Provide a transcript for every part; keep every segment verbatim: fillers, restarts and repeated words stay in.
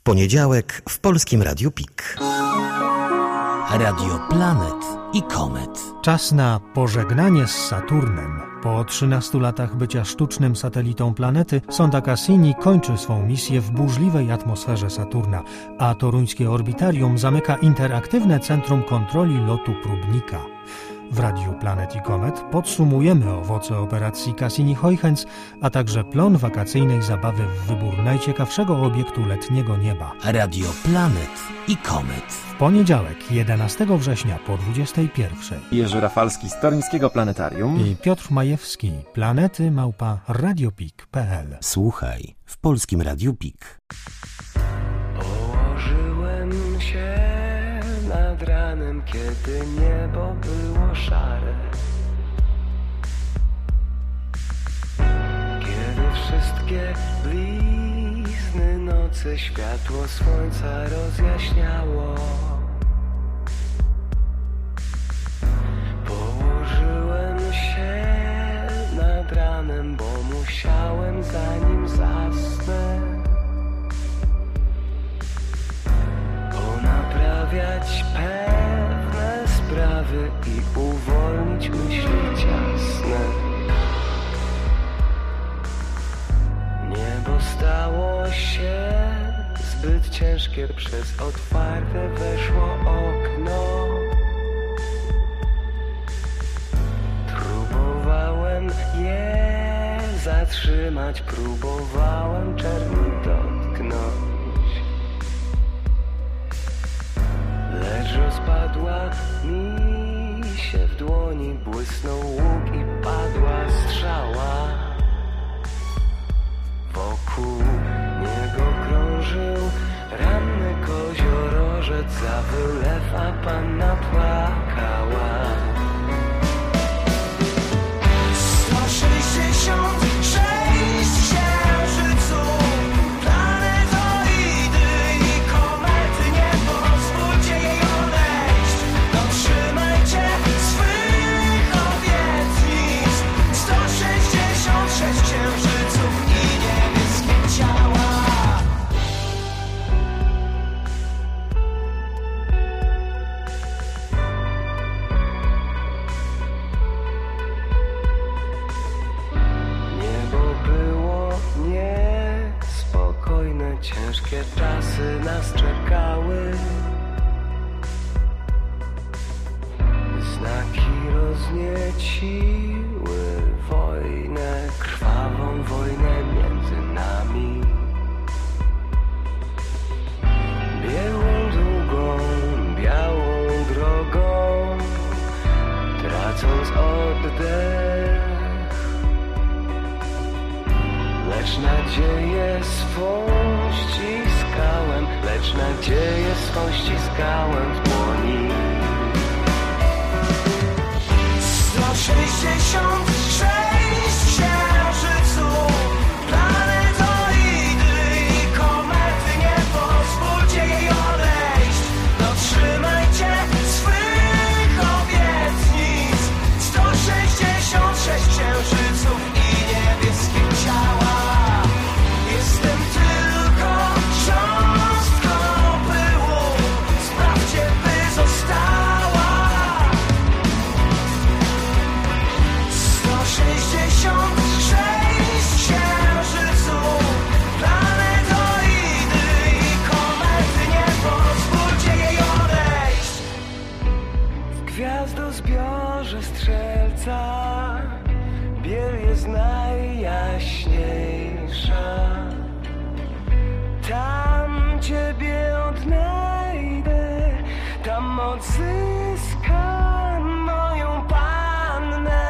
W poniedziałek w Polskim Radiu P I K. Radio Planet i Komet. Czas na pożegnanie z Saturnem. Po trzynastu latach bycia sztucznym satelitą planety, sonda Cassini kończy swą misję w burzliwej atmosferze Saturna, a toruńskie orbitarium zamyka interaktywne centrum kontroli lotu próbnika. W Radiu Planet i Komet podsumujemy owoce operacji Cassini-Huygens, a także plon wakacyjnej zabawy w wybór najciekawszego obiektu letniego nieba. Radio Planet i Komet. W poniedziałek, jedenastego września po dwudziestej pierwszej. Jerzy Rafalski z Toruńskiego Planetarium I Piotr Majewski, planety małpa radiopik kropka p l. Słuchaj w Polskim Radiu P I K. Położyłem się nad ranem, kiedy niebo było szare, kiedy wszystkie blizny nocy światło słońca rozjaśniało. Położyłem się nad ranem, bo musiałem, zanim zasnę, ponaprawiać pewne sprawy i uwolnić myśli ciasne. Niebo stało się zbyt ciężkie, przez otwarte weszło okno. Próbowałem je zatrzymać, próbowałem czerni dotknąć, lecz rozpadła mi się w dłoni, błysnął łuk i padła strzała. Wokół niego krążył ranny koziorożec, za wylew, a panna płakała. sto sześćdziesiąt sześć księżyców, planetoidy i komety, nie pozwólcie jej odejść. Dotrzymajcie swych obietnic. sto sześćdziesiąt sześć księżyców i niebieskie ciała. Niebo było niespokojne, ciężkie czasy nas czekały. Znaki roznieciły wojnę, krwawą wojnę między nami. Białą, długą, białą drogą, tracąc oddech, lecz nadzieję swą ściskałem, lecz nadzieję swą ściskałem w dłoni. sto sześćdziesiąt sześć księżyców, planetoidy i komety, nie pozwólcie jej odejść. Dotrzymajcie swych obietnic. sto sześćdziesiąt sześć księżyców i niebieskie ciała. Jestem tylko cząstką pyłu, sprawdźcie, by została. sto sześćdziesiąt sześć księżyców, planetoidy i komety, nie pozwólcie jej odejść. W gwiazdozbiorze strzelca biel jest najjaśniejsza. Tam ciebie odnajdę, tam odzyskam moją pannę.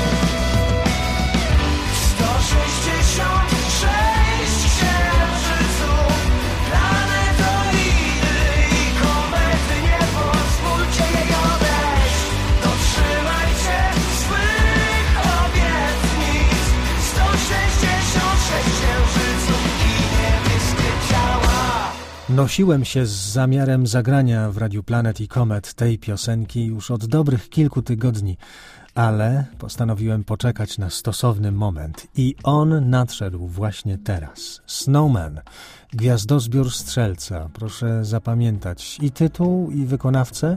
sto sześćdziesiąt sześć księżyców, Nosiłem się z zamiarem zagrania w Radiu Planet i Comet tej piosenki już od dobrych kilku tygodni, ale postanowiłem poczekać na stosowny moment i on nadszedł właśnie teraz. Snowman, gwiazdozbiór Strzelca. Proszę zapamiętać i tytuł, i wykonawcę.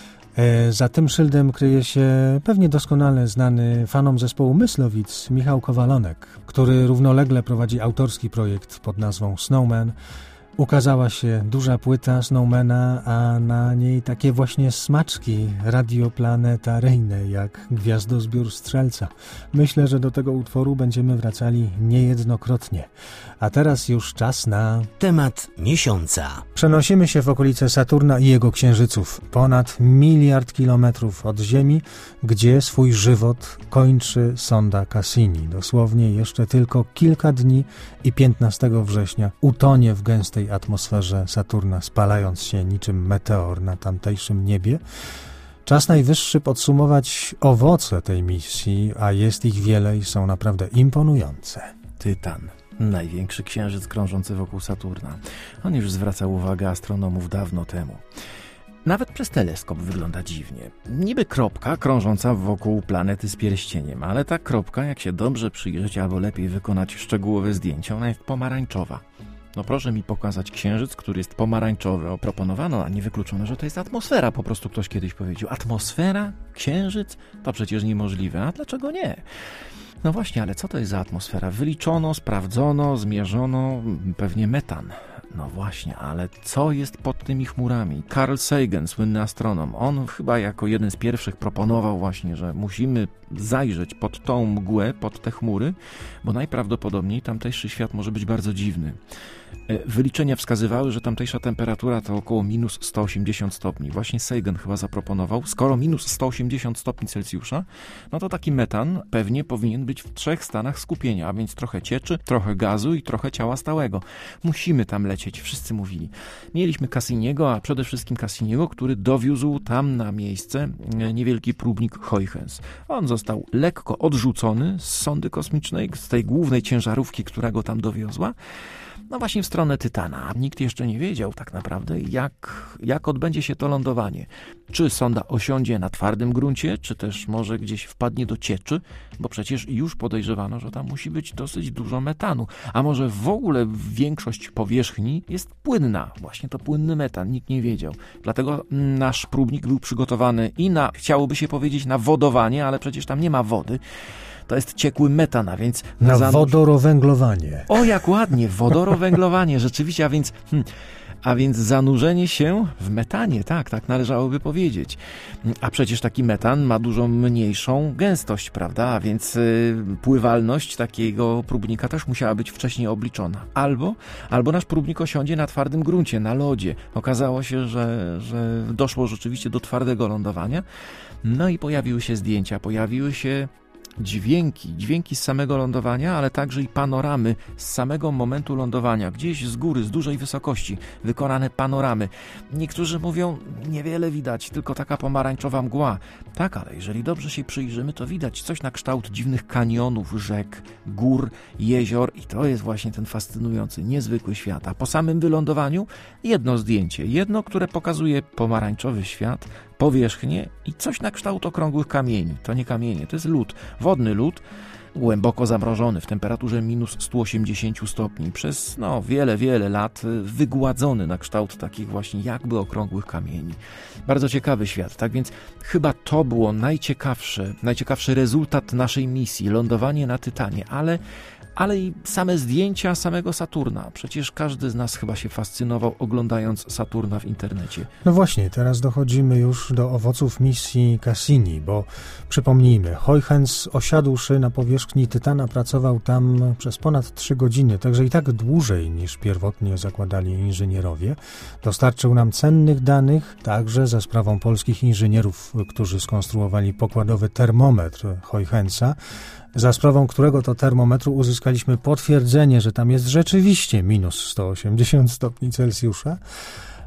E, za tym szyldem kryje się pewnie doskonale znany fanom zespołu Myslowic Michał Kowalonek, który równolegle prowadzi autorski projekt pod nazwą Snowman. Ukazała się duża płyta Snowmana, a na niej takie właśnie smaczki radioplanetaryjne jak Gwiazdozbiór Strzelca. Myślę, że do tego utworu będziemy wracali niejednokrotnie. A teraz już czas na... Temat miesiąca. Przenosimy się w okolice Saturna i jego księżyców. Ponad miliard kilometrów od Ziemi, gdzie swój żywot kończy sonda Cassini. Dosłownie jeszcze tylko kilka dni i piętnastego września utonie w gęstej atmosferze Saturna, spalając się niczym meteor na tamtejszym niebie. Czas najwyższy podsumować owoce tej misji, a jest ich wiele i są naprawdę imponujące. Tytan. Największy księżyc krążący wokół Saturna. On już zwracał uwagę astronomów dawno temu. Nawet przez teleskop wygląda dziwnie. Niby kropka krążąca wokół planety z pierścieniem, ale ta kropka, jak się dobrze przyjrzeć albo lepiej wykonać szczegółowe zdjęcia, ona jest pomarańczowa. No proszę mi pokazać księżyc, który jest pomarańczowy. Oproponowano, a nie wykluczono, że to jest atmosfera. Po prostu ktoś kiedyś powiedział, atmosfera? Księżyc? To przecież niemożliwe. A dlaczego nie? No właśnie, ale co to jest za atmosfera? Wyliczono, sprawdzono, zmierzono, pewnie metan. No właśnie, ale co jest pod tymi chmurami? Carl Sagan, słynny astronom, on chyba jako jeden z pierwszych proponował właśnie, że musimy zajrzeć pod tą mgłę, pod te chmury, bo najprawdopodobniej tamtejszy świat może być bardzo dziwny. Wyliczenia wskazywały, że tamtejsza temperatura to około minus sto osiemdziesiąt stopni. Właśnie Sagan chyba zaproponował, skoro minus sto osiemdziesiąt stopni Celsjusza, no to taki metan pewnie powinien być w trzech stanach skupienia, a więc trochę cieczy, trochę gazu i trochę ciała stałego. Musimy tam lecieć, wszyscy mówili. Mieliśmy Cassiniego, a przede wszystkim Cassiniego, który dowiózł tam na miejsce niewielki próbnik Huygens. On został lekko odrzucony z sondy kosmicznej, z tej głównej ciężarówki, która go tam dowiozła, no właśnie w stronę Tytana. Nikt jeszcze nie wiedział tak naprawdę, jak, jak odbędzie się to lądowanie. Czy sonda osiądzie na twardym gruncie, czy też może gdzieś wpadnie do cieczy, bo przecież już podejrzewano, że tam musi być dosyć dużo metanu. A może w ogóle większość powierzchni jest płynna. Właśnie to płynny metan, nikt nie wiedział. Dlatego nasz próbnik był przygotowany i na, chciałoby się powiedzieć, na wodowanie, ale przecież tam nie ma wody. To jest ciekły metan, a więc... Na, na zanurz... wodorowęglowanie. O, jak ładnie, wodorowęglowanie, rzeczywiście, a więc... Hmm, a więc zanurzenie się w metanie, tak, tak należałoby powiedzieć. A przecież taki metan ma dużo mniejszą gęstość, prawda, a więc y, pływalność takiego próbnika też musiała być wcześniej obliczona. Albo, albo nasz próbnik osiądzie na twardym gruncie, na lodzie. Okazało się, że, że doszło rzeczywiście do twardego lądowania. No i pojawiły się zdjęcia, pojawiły się dźwięki, dźwięki z samego lądowania, ale także i panoramy z samego momentu lądowania, gdzieś z góry, z dużej wysokości, wykonane panoramy. Niektórzy mówią, niewiele widać, tylko taka pomarańczowa mgła. Tak, ale jeżeli dobrze się przyjrzymy, to widać coś na kształt dziwnych kanionów, rzek, gór, jezior i to jest właśnie ten fascynujący, niezwykły świat. A po samym wylądowaniu jedno zdjęcie, jedno, które pokazuje pomarańczowy świat, powierzchnię i coś na kształt okrągłych kamieni. To nie kamienie, to jest lód, wodny lód, głęboko zamrożony w temperaturze minus sto osiemdziesiąt stopni, przez no, wiele, wiele lat wygładzony na kształt takich właśnie jakby okrągłych kamieni. Bardzo ciekawy świat, tak więc chyba to było najciekawsze, najciekawszy rezultat naszej misji, lądowanie na Tytanie, ale ale i same zdjęcia samego Saturna. Przecież każdy z nas chyba się fascynował oglądając Saturna w internecie. No właśnie, teraz dochodzimy już do owoców misji Cassini, bo przypomnijmy, Huygens osiadłszy na powierzchni Tytana pracował tam przez ponad trzy godziny, także i tak dłużej niż pierwotnie zakładali inżynierowie. Dostarczył nam cennych danych, także za sprawą polskich inżynierów, którzy skonstruowali pokładowy termometr Huygensa, za sprawą którego to termometru uzyskaliśmy potwierdzenie, że tam jest rzeczywiście minus sto osiemdziesiąt stopni Celsjusza.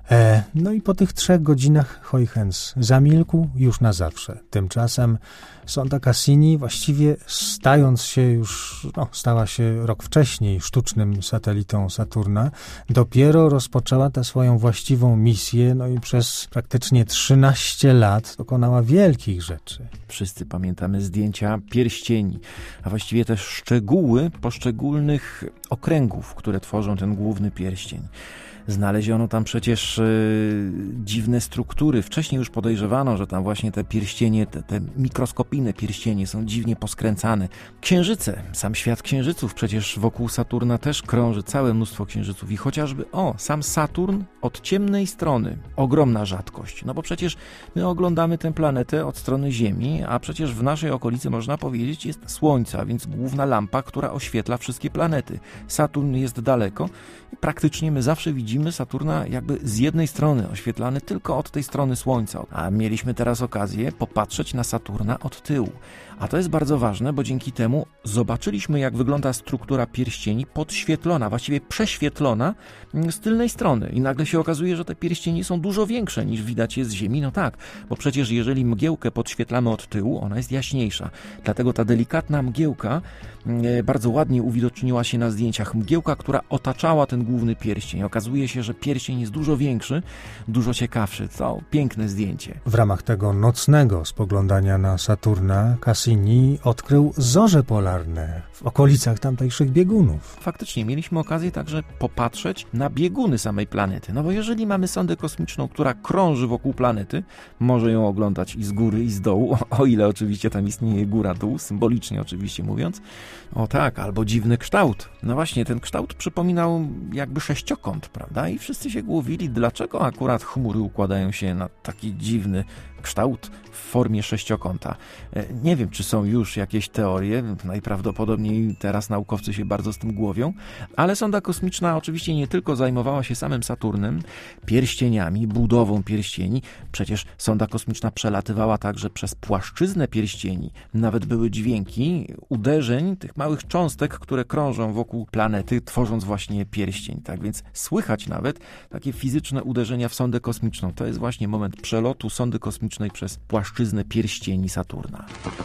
E, no i po tych trzech godzinach Huygens zamilkł już na zawsze. Tymczasem sonda Cassini, właściwie stając się już, no, stała się rok wcześniej sztucznym satelitą Saturna, dopiero rozpoczęła tę swoją właściwą misję, no i przez praktycznie trzynaście lat dokonała wielkich rzeczy. Wszyscy pamiętamy zdjęcia pierścieni, a właściwie też szczegóły poszczególnych okręgów, które tworzą ten główny pierścień. Znaleziono tam przecież yy, dziwne struktury. Wcześniej już podejrzewano, że tam właśnie te pierścienie, te, te mikroskopijne pierścienie są dziwnie poskręcane. Księżyce, sam świat księżyców, przecież wokół Saturna też krąży całe mnóstwo księżyców i chociażby, o, sam Saturn od ciemnej strony, ogromna rzadkość, no bo przecież my oglądamy tę planetę od strony Ziemi, a przecież w naszej okolicy, można powiedzieć, jest Słońce, a więc główna lampa, która oświetla wszystkie planety. Saturn jest daleko i praktycznie my zawsze widzimy Saturna jakby z jednej strony, oświetlany tylko od tej strony Słońca. A mieliśmy teraz okazję popatrzeć na Saturna od tyłu. A to jest bardzo ważne, bo dzięki temu zobaczyliśmy, jak wygląda struktura pierścieni podświetlona, właściwie prześwietlona z tylnej strony. I nagle się okazuje, że te pierścienie są dużo większe niż widać je z Ziemi. No tak, bo przecież jeżeli mgiełkę podświetlamy od tyłu, ona jest jaśniejsza. Dlatego ta delikatna mgiełka bardzo ładnie uwidoczniła się na zdjęciach. Mgiełka, która otaczała ten główny pierścień. Okazuje się, że pierścień jest dużo większy, dużo ciekawszy. To piękne zdjęcie. W ramach tego nocnego spoglądania na Saturna Cassini odkrył zorze polarne w okolicach tamtejszych biegunów. Faktycznie mieliśmy okazję także popatrzeć na bieguny samej planety. No bo jeżeli mamy sondę kosmiczną, która krąży wokół planety, może ją oglądać i z góry, i z dołu, o ile oczywiście tam istnieje góra-dół, symbolicznie oczywiście mówiąc. O tak, albo dziwny kształt. No właśnie, ten kształt przypominał jakby sześciokąt, prawda? I wszyscy się głowili, dlaczego akurat chmury układają się na taki dziwny kształt w formie sześciokąta. Nie wiem, czy są już jakieś teorie, najprawdopodobniej teraz naukowcy się bardzo z tym głowią, ale sonda kosmiczna oczywiście nie tylko zajmowała się samym Saturnem, pierścieniami, budową pierścieni, przecież sonda kosmiczna przelatywała także przez płaszczyznę pierścieni. Nawet były dźwięki uderzeń tych małych cząstek, które krążą wokół planety, tworząc właśnie pierścień. Tak więc słychać nawet takie fizyczne uderzenia w sondę kosmiczną. To jest właśnie moment przelotu sondy kosmicznej przez płaszczyznę pierścieni Saturna.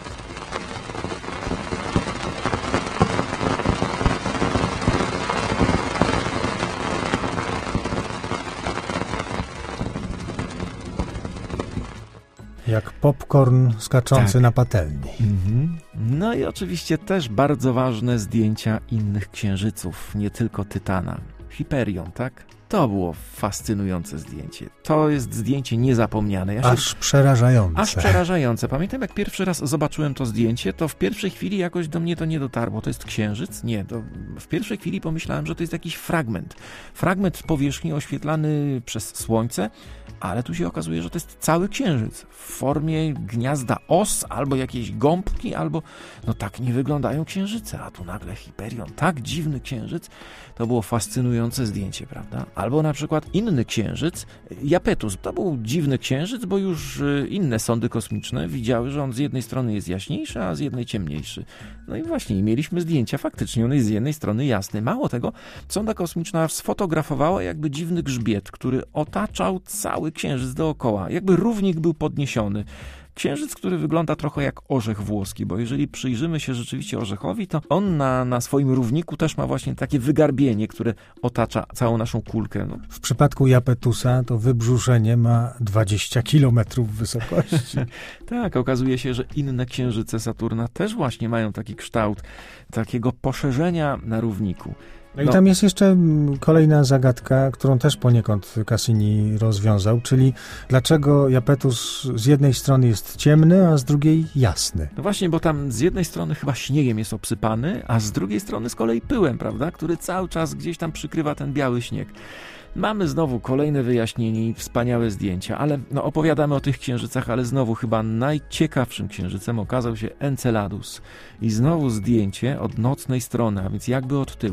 Jak popcorn skaczący tak. na patelni. Mm-hmm. No i oczywiście też bardzo ważne zdjęcia innych księżyców, nie tylko Tytana. Hyperion, tak? To było fascynujące zdjęcie. To jest zdjęcie niezapomniane. Ja się... Aż przerażające. Aż przerażające. Pamiętam, jak pierwszy raz zobaczyłem to zdjęcie, to w pierwszej chwili jakoś do mnie to nie dotarło. To jest księżyc? Nie. To w pierwszej chwili pomyślałem, że to jest jakiś fragment. Fragment powierzchni oświetlany przez słońce, ale tu się okazuje, że to jest cały księżyc w formie gniazda os, albo jakiejś gąbki, albo no tak nie wyglądają księżyce, a tu nagle Hyperion, tak dziwny księżyc. To było fascynujące zdjęcie, prawda? Albo na przykład inny księżyc, Japetus. To był dziwny księżyc, bo już inne sondy kosmiczne widziały, że on z jednej strony jest jaśniejszy, a z jednej ciemniejszy. No i właśnie, mieliśmy zdjęcia, faktycznie on jest z jednej strony jasny. Mało tego, sonda kosmiczna sfotografowała jakby dziwny grzbiet, który otaczał cały księżyc dookoła. Jakby równik był podniesiony. Księżyc, który wygląda trochę jak orzech włoski, bo jeżeli przyjrzymy się rzeczywiście orzechowi, to on na, na swoim równiku też ma właśnie takie wygarbienie, które otacza całą naszą kulkę. No. W przypadku Japetusa to wybrzuszenie ma dwadzieścia kilometrów wysokości. Tak, okazuje się, że inne księżyce Saturna też właśnie mają taki kształt takiego poszerzenia na równiku. No i tam jest jeszcze kolejna zagadka, którą też poniekąd Cassini rozwiązał, czyli dlaczego Japetus z jednej strony jest ciemny, a z drugiej jasny. No właśnie, bo tam z jednej strony chyba śniegiem jest obsypany, a z drugiej strony z kolei pyłem, prawda, który cały czas gdzieś tam przykrywa ten biały śnieg. Mamy znowu kolejne wyjaśnienie i wspaniałe zdjęcia, ale no, opowiadamy o tych księżycach, ale znowu chyba najciekawszym księżycem okazał się Enceladus. I znowu zdjęcie od nocnej strony, a więc jakby od tyłu.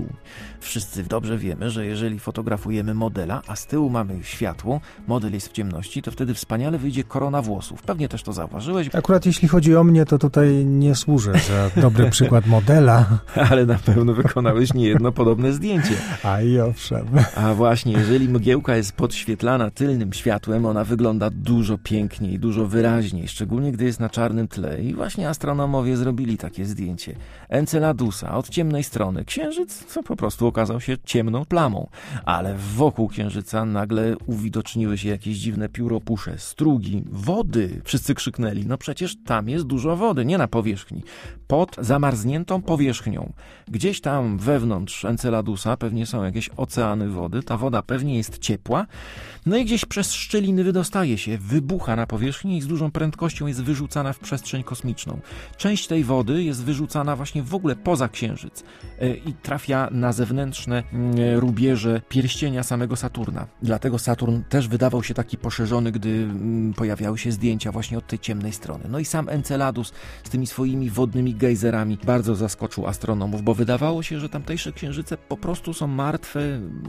Wszyscy dobrze wiemy, że jeżeli fotografujemy modela, a z tyłu mamy światło, model jest w ciemności, to wtedy wspaniale wyjdzie korona włosów. Pewnie też to zauważyłeś. Akurat jeśli chodzi o mnie, to tutaj nie służę za dobry przykład modela. Ale na pewno wykonałeś niejedno podobne zdjęcie. A i owszem. A właśnie, jeżeli mgiełka jest podświetlana tylnym światłem, ona wygląda dużo piękniej, dużo wyraźniej, szczególnie gdy jest na czarnym tle. I właśnie astronomowie zrobili takie zdjęcie Enceladusa od ciemnej strony. Księżyc co po prostu okazał się ciemną plamą, ale wokół księżyca nagle uwidoczniły się jakieś dziwne pióropusze, strugi, wody. Wszyscy krzyknęli, no przecież tam jest dużo wody, nie na powierzchni. Pod zamarzniętą powierzchnią. Gdzieś tam wewnątrz Enceladusa pewnie są jakieś oceany wody, ta woda pewnie jest ciepła, no i gdzieś przez szczeliny wydostaje się, wybucha na powierzchni i z dużą prędkością jest wyrzucana w przestrzeń kosmiczną. Część tej wody jest wyrzucana właśnie w ogóle poza Księżyc i trafia na zewnętrzne rubieże pierścienia samego Saturna. Dlatego Saturn też wydawał się taki poszerzony, gdy pojawiały się zdjęcia właśnie od tej ciemnej strony. No i sam Enceladus z tymi swoimi wodnymi gejzerami bardzo zaskoczył astronomów, bo wydawało się, że tamtejsze księżyce po prostu są martwe,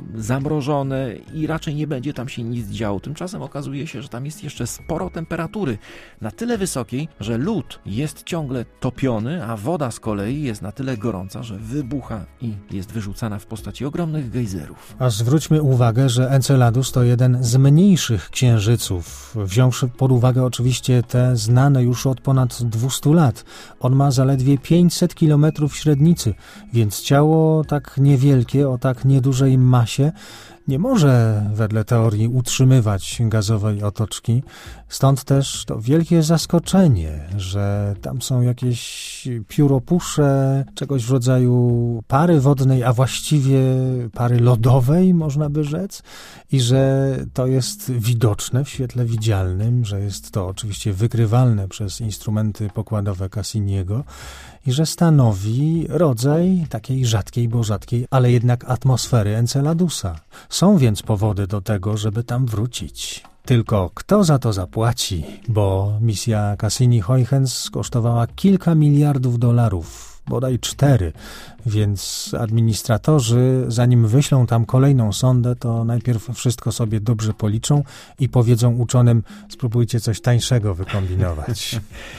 zamrożone i raczej nie będzie tam się nic działo. Tymczasem okazuje się, że tam jest jeszcze sporo temperatury, na tyle wysokiej, że lód jest ciągle topiony, a woda z kolei jest na tyle gorąca, że wybucha i jest wyrzucana w postaci ogromnych gejzerów. A zwróćmy uwagę, że Enceladus to jeden z mniejszych księżyców, wziąwszy pod uwagę oczywiście te znane już od ponad dwustu lat. On ma zaledwie pięćset kilometrów średnicy, więc ciało tak niewielkie, o tak niedużej masie nie może wedle teorii utrzymywać gazowej otoczki. Stąd też to wielkie zaskoczenie, że tam są jakieś pióropusze, czegoś w rodzaju pary wodnej, a właściwie pary lodowej, można by rzec, i że to jest widoczne w świetle widzialnym, że jest to oczywiście wykrywalne przez instrumenty pokładowe Cassiniego i że stanowi rodzaj takiej rzadkiej, bo rzadkiej, ale jednak atmosfery Enceladusa. Są więc powody do tego, żeby tam wrócić. Tylko kto za to zapłaci? Bo misja Cassini-Huygens kosztowała kilka miliardów dolarów, bodaj cztery, więc administratorzy, zanim wyślą tam kolejną sondę, to najpierw wszystko sobie dobrze policzą i powiedzą uczonym, spróbujcie coś tańszego wykombinować.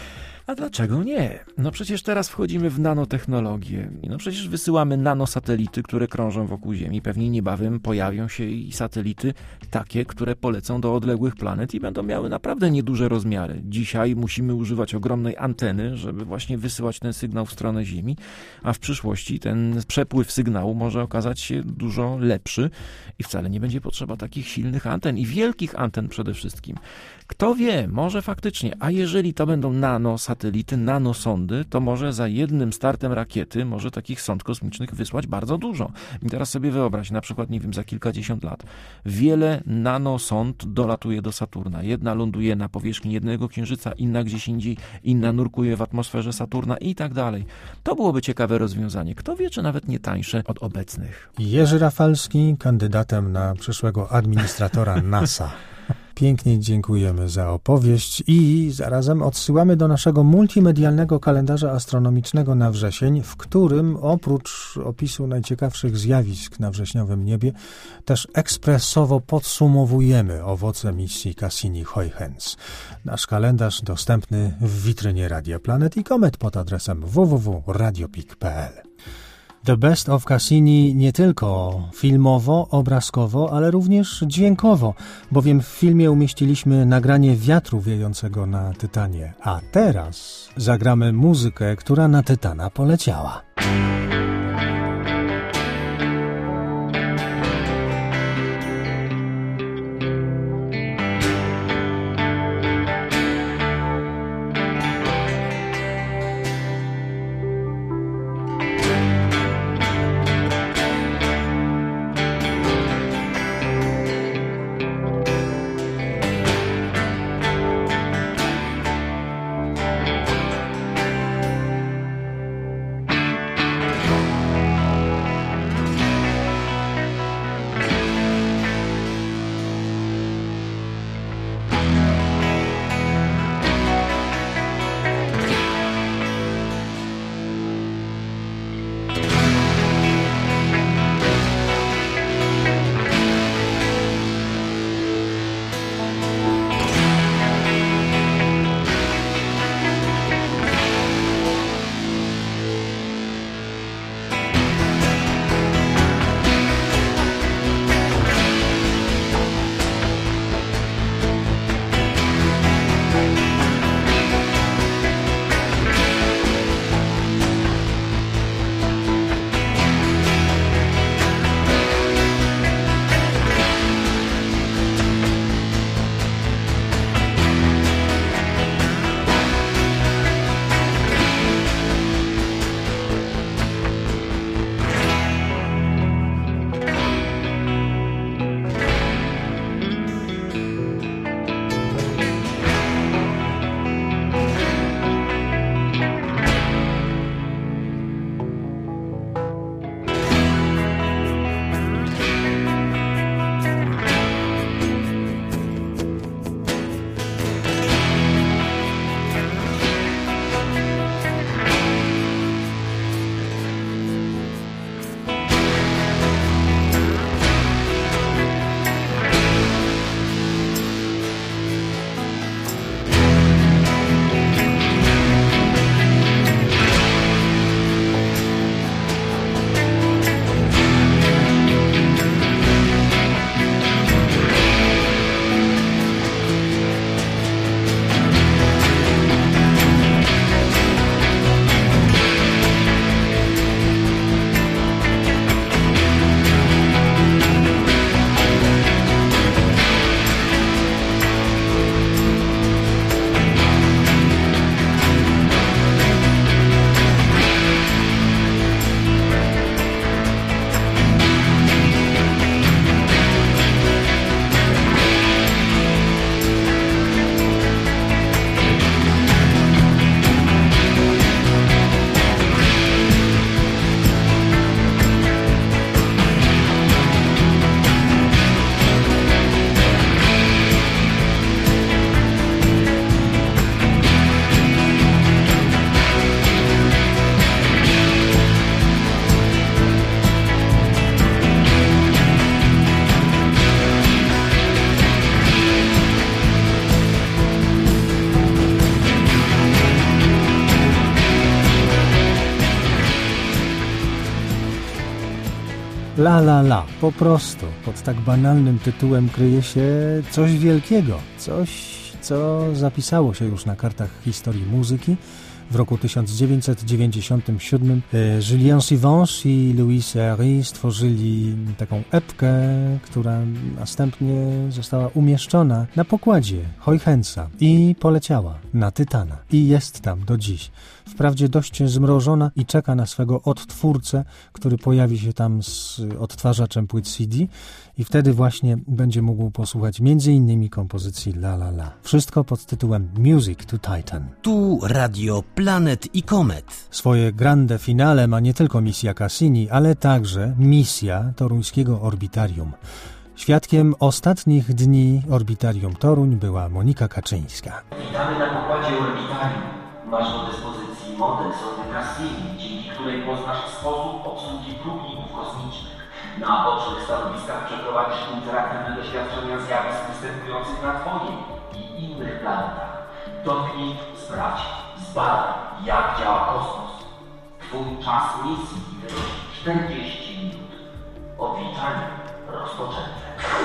A dlaczego nie? No przecież teraz wchodzimy w nanotechnologię. No przecież wysyłamy nanosatelity, które krążą wokół Ziemi. Pewnie niebawem pojawią się i satelity takie, które polecą do odległych planet i będą miały naprawdę nieduże rozmiary. Dzisiaj musimy używać ogromnej anteny, żeby właśnie wysyłać ten sygnał w stronę Ziemi, a w przyszłości ten przepływ sygnału może okazać się dużo lepszy i wcale nie będzie potrzeba takich silnych anten i wielkich anten przede wszystkim. Kto wie, może faktycznie, a jeżeli to będą nanosatelity, nanosondy, to może za jednym startem rakiety może takich sond kosmicznych wysłać bardzo dużo. I teraz sobie wyobraź, na przykład, nie wiem, za kilkadziesiąt lat wiele nanosond dolatuje do Saturna. Jedna ląduje na powierzchni jednego księżyca, inna gdzieś indziej, inna nurkuje w atmosferze Saturna i tak dalej. To byłoby ciekawe rozwiązanie. Kto wie, czy nawet nie tańsze od obecnych. Jerzy Rafalski, kandydatem na przyszłego administratora NASA. Pięknie dziękujemy za opowieść i zarazem odsyłamy do naszego multimedialnego kalendarza astronomicznego na wrzesień, w którym oprócz opisu najciekawszych zjawisk na wrześniowym niebie też ekspresowo podsumowujemy owoce misji Cassini-Huygens. Nasz kalendarz dostępny w witrynie Radia Planet i Komet pod adresem w w w kropka radiopik kropka p l. The Best of Cassini nie tylko filmowo, obrazkowo, ale również dźwiękowo, bowiem w filmie umieściliśmy nagranie wiatru wiejącego na Tytanie, a teraz zagramy muzykę, która na Tytana poleciała. La La La, po prostu. Pod tak banalnym tytułem kryje się coś wielkiego. Coś, co zapisało się już na kartach historii muzyki. W roku tysiąc dziewięćset dziewięćdziesiątym siódmym Julien Sivanche i Louis Herry stworzyli taką epkę, która następnie została umieszczona na pokładzie Huygensa i poleciała na Tytana. I jest tam do dziś. Wprawdzie dość zmrożona i czeka na swego odtwórcę, który pojawi się tam z odtwarzaczem płyt C D i wtedy właśnie będzie mógł posłuchać między innymi kompozycji La La La. Wszystko pod tytułem Music to Titan. Tu Radio Planet i Komet. Swoje grande finale ma nie tylko misja Cassini, ale także misja toruńskiego Orbitarium. Świadkiem ostatnich dni Orbitarium Toruń była Monika Kaczyńska. Witamy na pokładzie Orbitarium. Masz do dyspozycji modę sondy Cassini, dzięki której poznasz sposób obsługi próbników kosmicznych. Na bocznych stanowiskach przeprowadzisz interaktywne doświadczenia zjawisk występujących na Twojej i innych planetach. Dotknij, sprawdź, zbadaj, jak działa kosmos. Twój czas misji wynosi czterdzieści minut. Odliczanie rozpoczęte.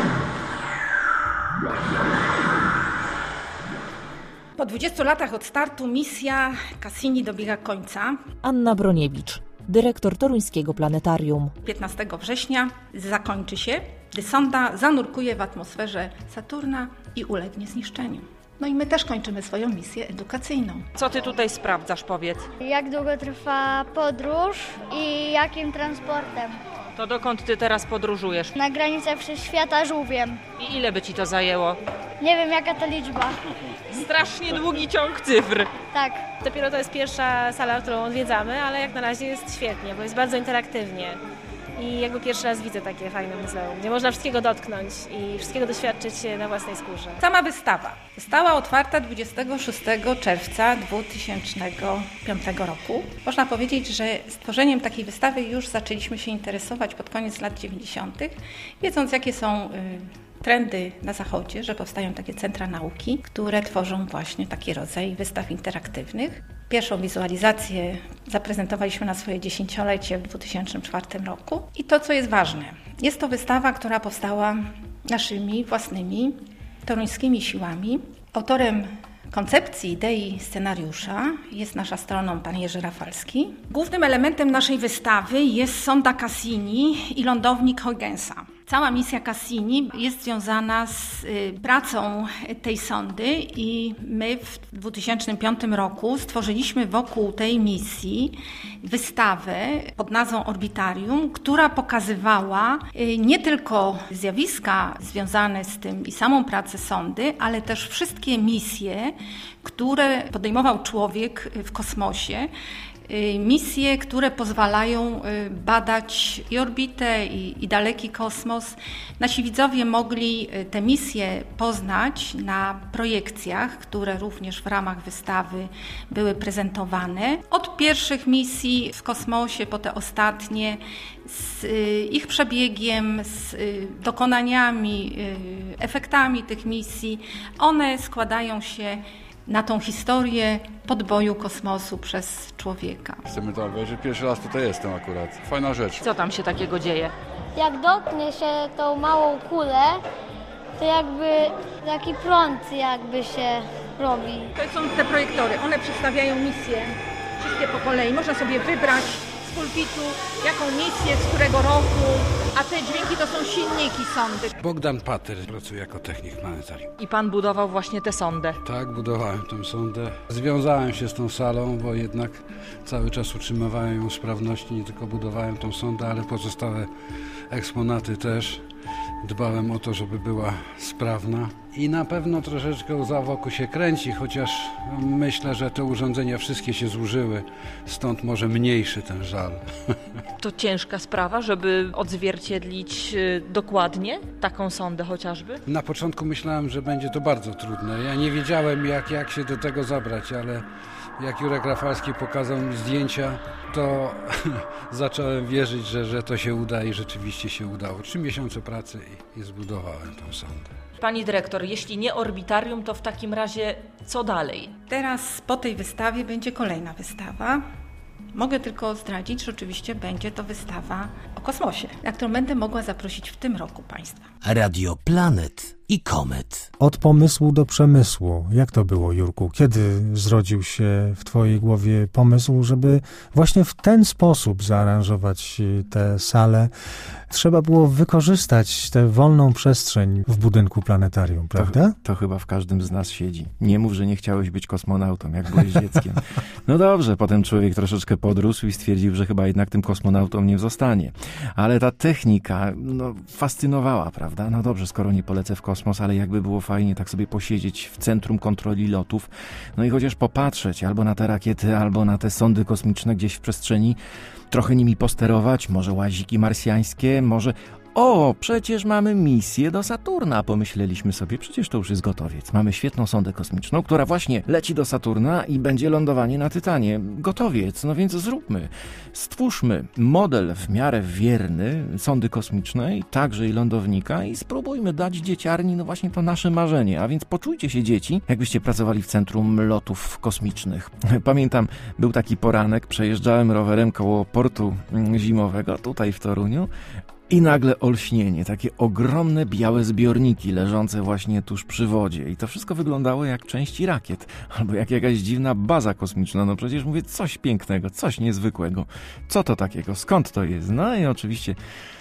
Po dwudziestu latach od startu misja Cassini dobiega końca. Anna Broniewicz, dyrektor toruńskiego planetarium. piętnastego września zakończy się, gdy sonda zanurkuje w atmosferze Saturna i ulegnie zniszczeniu. No i my też kończymy swoją misję edukacyjną. Co ty tutaj sprawdzasz, powiedz? Jak długo trwa podróż i jakim transportem? To dokąd ty teraz podróżujesz? Na granicę wszechświata żółwiem. I ile by ci to zajęło? Nie wiem, jaka to liczba. Strasznie długi ciąg cyfr. Tak. Dopiero to jest pierwsza sala, którą odwiedzamy, ale jak na razie jest świetnie, bo jest bardzo interaktywnie. I jakby pierwszy raz widzę takie fajne muzeum, gdzie można wszystkiego dotknąć i wszystkiego doświadczyć na własnej skórze. Sama wystawa została otwarta dwudziestego szóstego czerwca dwa tysiące piątego roku. Można powiedzieć, że stworzeniem takiej wystawy już zaczęliśmy się interesować pod koniec lat dziewięćdziesiątych, wiedząc, jakie są y, trendy na zachodzie, że powstają takie centra nauki, które tworzą właśnie taki rodzaj wystaw interaktywnych. Pierwszą wizualizację zaprezentowaliśmy na swoje dziesięciolecie w dwa tysiące czwartym roku. I to, co jest ważne, jest to wystawa, która powstała naszymi własnymi toruńskimi siłami. Autorem koncepcji, idei, scenariusza jest nasz astronom pan Jerzy Rafalski. Głównym elementem naszej wystawy jest sonda Cassini i lądownik Huygensa. Cała misja Cassini jest związana z y, pracą tej sondy i my w dwa tysiące piątym roku stworzyliśmy wokół tej misji wystawę pod nazwą Orbitarium, która pokazywała y, nie tylko zjawiska związane z tym i samą pracę sondy, ale też wszystkie misje, które podejmował człowiek w kosmosie, misje, które pozwalają badać i orbitę, i, i daleki kosmos. Nasi widzowie mogli te misje poznać na projekcjach, które również w ramach wystawy były prezentowane. Od pierwszych misji w kosmosie po te ostatnie, z ich przebiegiem, z dokonaniami, efektami tych misji. One składają się na tą historię podboju kosmosu przez człowieka. Chcemy to obejrzeć. Pierwszy raz tutaj jestem akurat. Fajna rzecz. Co tam się takiego dzieje? Jak dotknie się tą małą kulę, to jakby taki prąd jakby się robi. To są te projektory. One przedstawiają misje wszystkie po kolei. Można sobie wybrać z pulpitu jaką misję, z którego roku, a te dźwięki to są silniki sondy. Bogdan Pater pracuje jako technik planetarium. I pan budował właśnie tę sondę? Tak, budowałem tę sondę. Związałem się z tą salą, bo jednak cały czas utrzymywałem ją w sprawności. Nie tylko budowałem tą sondę, ale pozostałe eksponaty też. Dbałem o to, żeby była sprawna i na pewno troszeczkę łza wokół się kręci, chociaż myślę, że te urządzenia wszystkie się zużyły, stąd może mniejszy ten żal. To ciężka sprawa, żeby odzwierciedlić dokładnie taką sondę chociażby? Na początku myślałem, że będzie to bardzo trudne. Ja nie wiedziałem, jak, jak się do tego zabrać, ale jak Jurek Rafalski pokazał mi zdjęcia, to zacząłem wierzyć, że, że to się uda i rzeczywiście się udało. Trzy miesiące pracy i, i zbudowałem tą sondę. Pani dyrektor, jeśli nie Orbitarium, to w takim razie co dalej? Teraz po tej wystawie będzie kolejna wystawa. Mogę tylko zdradzić, że oczywiście będzie to wystawa o kosmosie, na którą będę mogła zaprosić w tym roku Państwa. Radio Planet i Komet. Od pomysłu do przemysłu. Jak to było, Jurku? Kiedy zrodził się w twojej głowie pomysł, żeby właśnie w ten sposób zaaranżować tę salę? Trzeba było wykorzystać tę wolną przestrzeń w budynku planetarium, prawda? To, to chyba w każdym z nas siedzi. Nie mów, że nie chciałeś być kosmonautą, jak byłeś dzieckiem. No dobrze, potem człowiek troszeczkę podrósł i stwierdził, że chyba jednak tym kosmonautą nie zostanie. Ale ta technika, no, fascynowała, prawda? No dobrze, skoro nie polecę w kosmos, ale jakby było fajnie tak sobie posiedzieć w centrum kontroli lotów, no i chociaż popatrzeć albo na te rakiety, albo na te sondy kosmiczne gdzieś w przestrzeni, trochę nimi posterować, może łaziki marsjańskie, może... O, przecież mamy misję do Saturna, pomyśleliśmy sobie, przecież to już jest gotowiec. Mamy świetną sondę kosmiczną, która właśnie leci do Saturna i będzie lądowanie na Tytanie. Gotowiec, no więc zróbmy, stwórzmy model w miarę wierny sondy kosmicznej, także i lądownika i spróbujmy dać dzieciarni, no właśnie to nasze marzenie. A więc poczujcie się, dzieci, jakbyście pracowali w centrum lotów kosmicznych. Pamiętam, był taki poranek, przejeżdżałem rowerem koło portu zimowego, tutaj w Toruniu, i nagle olśnienie, takie ogromne białe zbiorniki leżące właśnie tuż przy wodzie. I to wszystko wyglądało jak części rakiet, albo jak jakaś dziwna baza kosmiczna. No przecież mówię, coś pięknego, coś niezwykłego. Co to takiego? Skąd to jest? No i oczywiście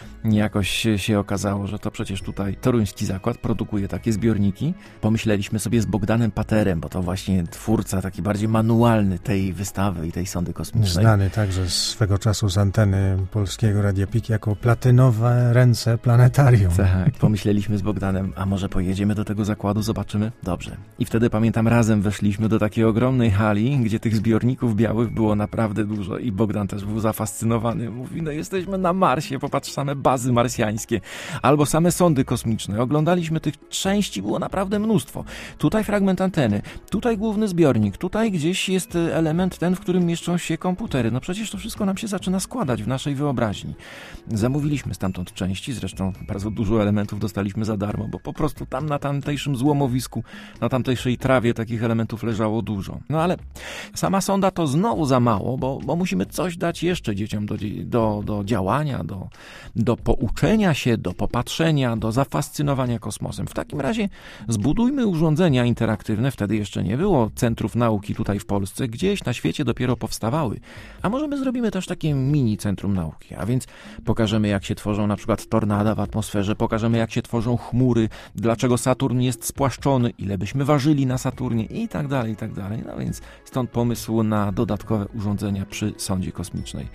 jakoś się okazało, że to przecież tutaj toruński zakład produkuje takie zbiorniki. Pomyśleliśmy sobie z Bogdanem Paterem, bo to właśnie twórca taki bardziej manualny tej wystawy i tej sondy kosmicznej. Znany także swego czasu z anteny Polskiego Radia Pik jako platynowe ręce planetarium. Tak, pomyśleliśmy z Bogdanem, a może pojedziemy do tego zakładu, zobaczymy? Dobrze. I wtedy pamiętam, razem weszliśmy do takiej ogromnej hali, gdzie tych zbiorników białych było naprawdę dużo i Bogdan też był zafascynowany. Mówi, no jesteśmy na Marsie, popatrz, same bazy marsjańskie, albo same sondy kosmiczne. Oglądaliśmy tych części, było naprawdę mnóstwo. Tutaj fragment anteny, tutaj główny zbiornik, tutaj gdzieś jest element ten, w którym mieszczą się komputery. No przecież to wszystko nam się zaczyna składać w naszej wyobraźni. Zamówiliśmy stamtąd części, zresztą bardzo dużo elementów dostaliśmy za darmo, bo po prostu tam na tamtejszym złomowisku, na tamtejszej trawie takich elementów leżało dużo. No ale sama sonda to znowu za mało, bo, bo musimy coś dać jeszcze dzieciom do, do, do działania, do, do pouczenia się, do popatrzenia, do zafascynowania kosmosem. W takim razie zbudujmy urządzenia interaktywne, wtedy jeszcze nie było centrów nauki tutaj w Polsce, gdzieś na świecie dopiero powstawały. A może my zrobimy też takie mini centrum nauki, a więc pokażemy, jak się tworzą na przykład tornada w atmosferze, pokażemy, jak się tworzą chmury, dlaczego Saturn jest spłaszczony, ile byśmy ważyli na Saturnie i tak dalej, i tak dalej. No więc stąd pomysł na dodatkowe urządzenia przy sondzie kosmicznej.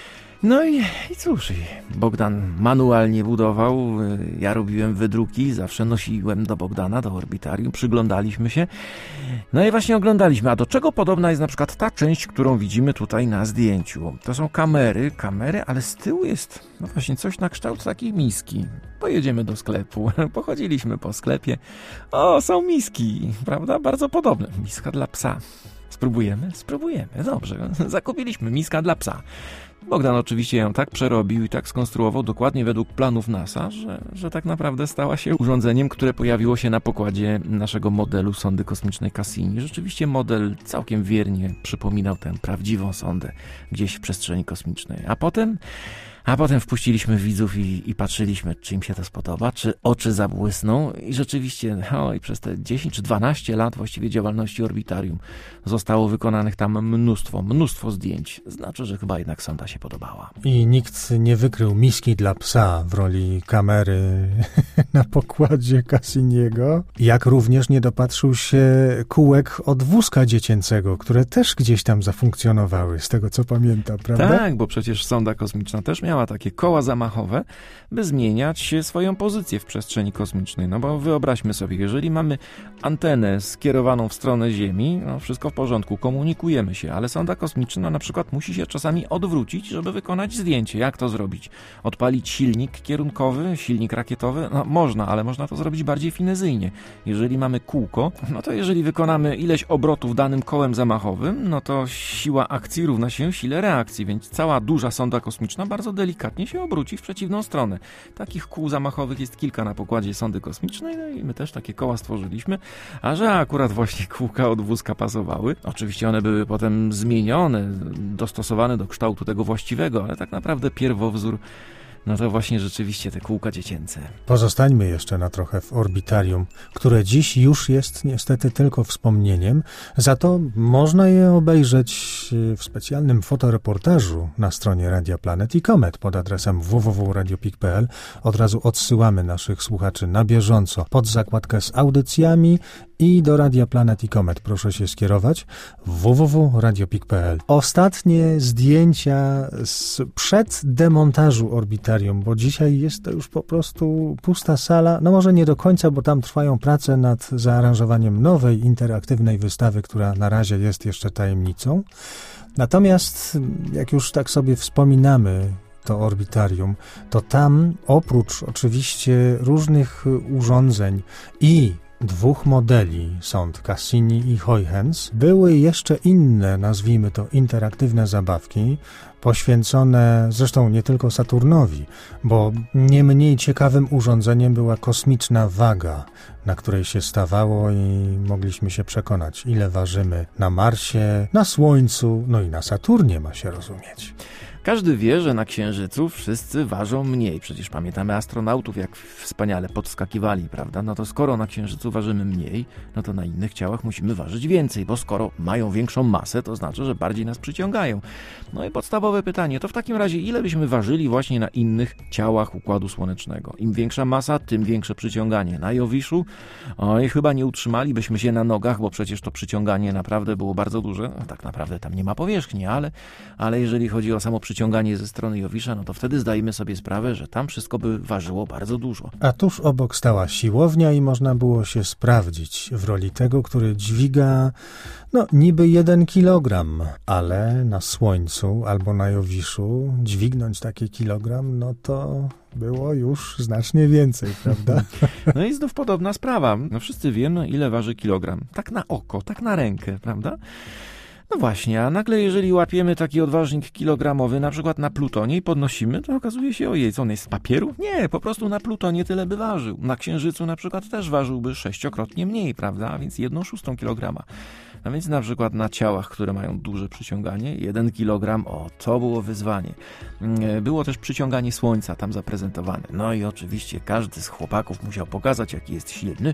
No i, i cóż, Bogdan manualnie budował, ja robiłem wydruki, zawsze nosiłem do Bogdana, do orbitarium, przyglądaliśmy się. No i właśnie oglądaliśmy, a do czego podobna jest na przykład ta część, którą widzimy tutaj na zdjęciu. To są kamery, kamery, ale z tyłu jest no właśnie coś na kształt takiej miski. Pojedziemy do sklepu, pochodziliśmy po sklepie. O, są miski, prawda? Bardzo podobne. Miska dla psa. Spróbujemy? Spróbujemy. Dobrze, zakupiliśmy miska dla psa. Bogdan oczywiście ją tak przerobił i tak skonstruował dokładnie według planów NASA, że, że tak naprawdę stała się urządzeniem, które pojawiło się na pokładzie naszego modelu sondy kosmicznej Cassini. Rzeczywiście model całkiem wiernie przypominał tę prawdziwą sondę gdzieś w przestrzeni kosmicznej. A potem... A potem wpuściliśmy widzów i, i patrzyliśmy, czy im się to spodoba, czy oczy zabłysną i rzeczywiście oj, przez te dziesięć czy dwanaście lat właściwie działalności orbitarium zostało wykonanych tam mnóstwo, mnóstwo zdjęć. Znaczy, że chyba jednak sonda się podobała. I nikt nie wykrył miski dla psa w roli kamery na pokładzie Cassiniego, jak również nie dopatrzył się kółek od wózka dziecięcego, które też gdzieś tam zafunkcjonowały, z tego co pamiętam, prawda? Tak, bo przecież sonda kosmiczna też miała takie koła zamachowe, by zmieniać swoją pozycję w przestrzeni kosmicznej. No bo wyobraźmy sobie, jeżeli mamy antenę skierowaną w stronę Ziemi, no wszystko w porządku, komunikujemy się, ale sonda kosmiczna na przykład musi się czasami odwrócić, żeby wykonać zdjęcie. Jak to zrobić? Odpalić silnik kierunkowy, silnik rakietowy? No można, ale można to zrobić bardziej finezyjnie. Jeżeli mamy kółko, no to jeżeli wykonamy ileś obrotów danym kołem zamachowym, no to siła akcji równa się sile reakcji, więc cała duża sonda kosmiczna bardzo delikatnie delikatnie się obróci w przeciwną stronę. Takich kół zamachowych jest kilka na pokładzie sondy kosmicznej, no i my też takie koła stworzyliśmy, a że akurat właśnie kółka od wózka pasowały. Oczywiście one były potem zmienione, dostosowane do kształtu tego właściwego, ale tak naprawdę pierwowzór no to właśnie rzeczywiście te kółka dziecięce. Pozostańmy jeszcze na trochę w orbitarium, które dziś już jest niestety tylko wspomnieniem, za to można je obejrzeć w specjalnym fotoreportażu na stronie Radia Planet i Comet pod adresem w w w kropka radio pik kropka p l. Od razu odsyłamy naszych słuchaczy na bieżąco pod zakładkę z audycjami i do Radia Planet i Comet proszę się skierować w w w kropka radio pik kropka p l. Ostatnie zdjęcia sprzed demontażu orbitarium, bo dzisiaj jest to już po prostu pusta sala, no może nie do końca, bo tam trwają prace nad zaaranżowaniem nowej, interaktywnej wystawy, która na razie jest jeszcze tajemnicą. Natomiast jak już tak sobie wspominamy to orbitarium, to tam oprócz oczywiście różnych urządzeń i dwóch modeli sond Cassini i Huygens były jeszcze inne, nazwijmy to interaktywne zabawki, poświęcone zresztą nie tylko Saturnowi, bo nie mniej ciekawym urządzeniem była kosmiczna waga, na której się stawało i mogliśmy się przekonać, ile ważymy na Marsie, na Słońcu, no i na Saturnie, ma się rozumieć. Każdy wie, że na Księżycu wszyscy ważą mniej. Przecież pamiętamy astronautów, jak wspaniale podskakiwali, prawda? No to skoro na Księżycu ważymy mniej, no to na innych ciałach musimy ważyć więcej, bo skoro mają większą masę, to znaczy, że bardziej nas przyciągają. No i podstawowe pytanie, to w takim razie ile byśmy ważyli właśnie na innych ciałach Układu Słonecznego? Im większa masa, tym większe przyciąganie. Na Jowiszu, oj, chyba nie utrzymalibyśmy się na nogach, bo przecież to przyciąganie naprawdę było bardzo duże. No, tak naprawdę tam nie ma powierzchni, ale, ale jeżeli chodzi o samo przyciąganie, Przyciąganie ze strony Jowisza, no to wtedy zdajemy sobie sprawę, że tam wszystko by ważyło bardzo dużo. A tuż obok stała siłownia i można było się sprawdzić w roli tego, który dźwiga, no niby jeden kilogram, ale na Słońcu albo na Jowiszu dźwignąć taki kilogram, no to było już znacznie więcej, prawda? No i znów podobna sprawa. No wszyscy wiemy, ile waży kilogram. Tak na oko, tak na rękę, prawda? No właśnie, a nagle jeżeli łapiemy taki odważnik kilogramowy, na przykład na Plutonie i podnosimy, to okazuje się, ojej, co on jest z papieru? Nie, po prostu na Plutonie tyle by ważył. Na Księżycu na przykład też ważyłby sześciokrotnie mniej, prawda? A więc jedną szóstą kilograma. A więc na przykład na ciałach, które mają duże przyciąganie, jeden kilogram, o, to było wyzwanie. Było też przyciąganie Słońca tam zaprezentowane. No i oczywiście każdy z chłopaków musiał pokazać, jaki jest silny,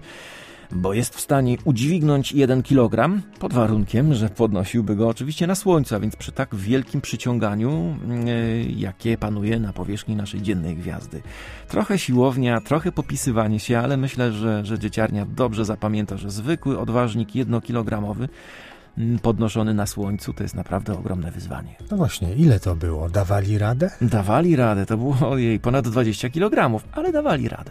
bo jest w stanie udźwignąć jeden kilogram, pod warunkiem, że podnosiłby go oczywiście na Słońcu, a więc przy tak wielkim przyciąganiu, yy, jakie panuje na powierzchni naszej dziennej gwiazdy. Trochę siłownia, trochę popisywanie się, ale myślę, że, że dzieciarnia dobrze zapamięta, że zwykły odważnik jednokilogramowy podnoszony na Słońcu to jest naprawdę ogromne wyzwanie. No właśnie, ile to było? Dawali radę? Dawali radę, to było jej ponad dwadzieścia kilogramów, ale dawali radę.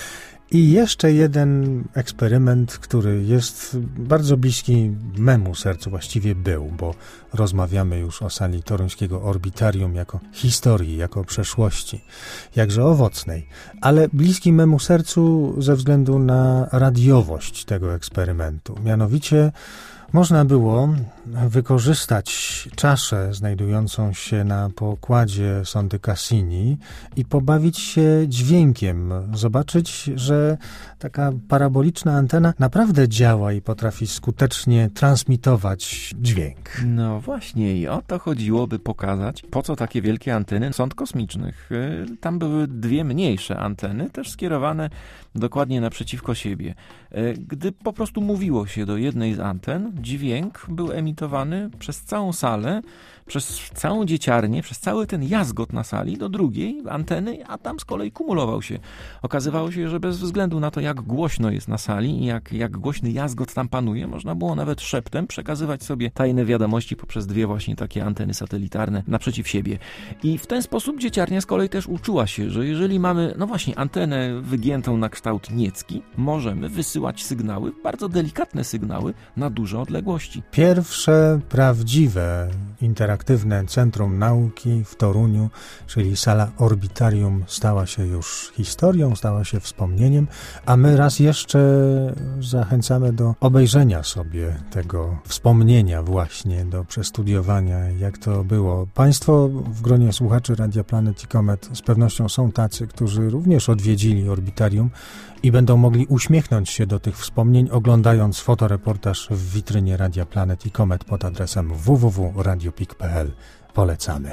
I jeszcze jeden eksperyment, który jest bardzo bliski memu sercu, właściwie był, bo rozmawiamy już o sali toruńskiego orbitarium jako historii, jako przeszłości, jakże owocnej, ale bliski memu sercu ze względu na radiowość tego eksperymentu. Mianowicie można było wykorzystać czaszę znajdującą się na pokładzie sondy Cassini i pobawić się dźwiękiem, zobaczyć, że taka paraboliczna antena naprawdę działa i potrafi skutecznie transmitować dźwięk. No właśnie i o to chodziło, by pokazać, po co takie wielkie anteny sond kosmicznych. Tam były dwie mniejsze anteny, też skierowane dokładnie naprzeciwko siebie. Gdy po prostu mówiło się do jednej z anten, dźwięk był emitowany przez całą salę, przez całą dzieciarnię, przez cały ten jazgot na sali do drugiej anteny, a tam z kolei kumulował się. Okazywało się, że bez względu na to, jak głośno jest na sali i jak, jak głośny jazgot tam panuje, można było nawet szeptem przekazywać sobie tajne wiadomości poprzez dwie właśnie takie anteny satelitarne naprzeciw siebie. I w ten sposób dzieciarnia z kolei też uczyła się, że jeżeli mamy, no właśnie, antenę wygiętą na kształt niecki, możemy wysyłać sygnały, bardzo delikatne sygnały, na dużo odległości. Pierwsze prawdziwe, interaktywne Centrum Nauki w Toruniu, czyli sala Orbitarium, stała się już historią, stała się wspomnieniem, a my raz jeszcze zachęcamy do obejrzenia sobie tego wspomnienia właśnie, do przestudiowania, jak to było. Państwo w gronie słuchaczy Radia Planet i Komet z pewnością są tacy, którzy również odwiedzili Orbitarium i będą mogli uśmiechnąć się do tych wspomnień, oglądając fotoreportaż w witrynie Radia Planet i Komet pod adresem w w w kropka radio pik kropka p l. Polecamy.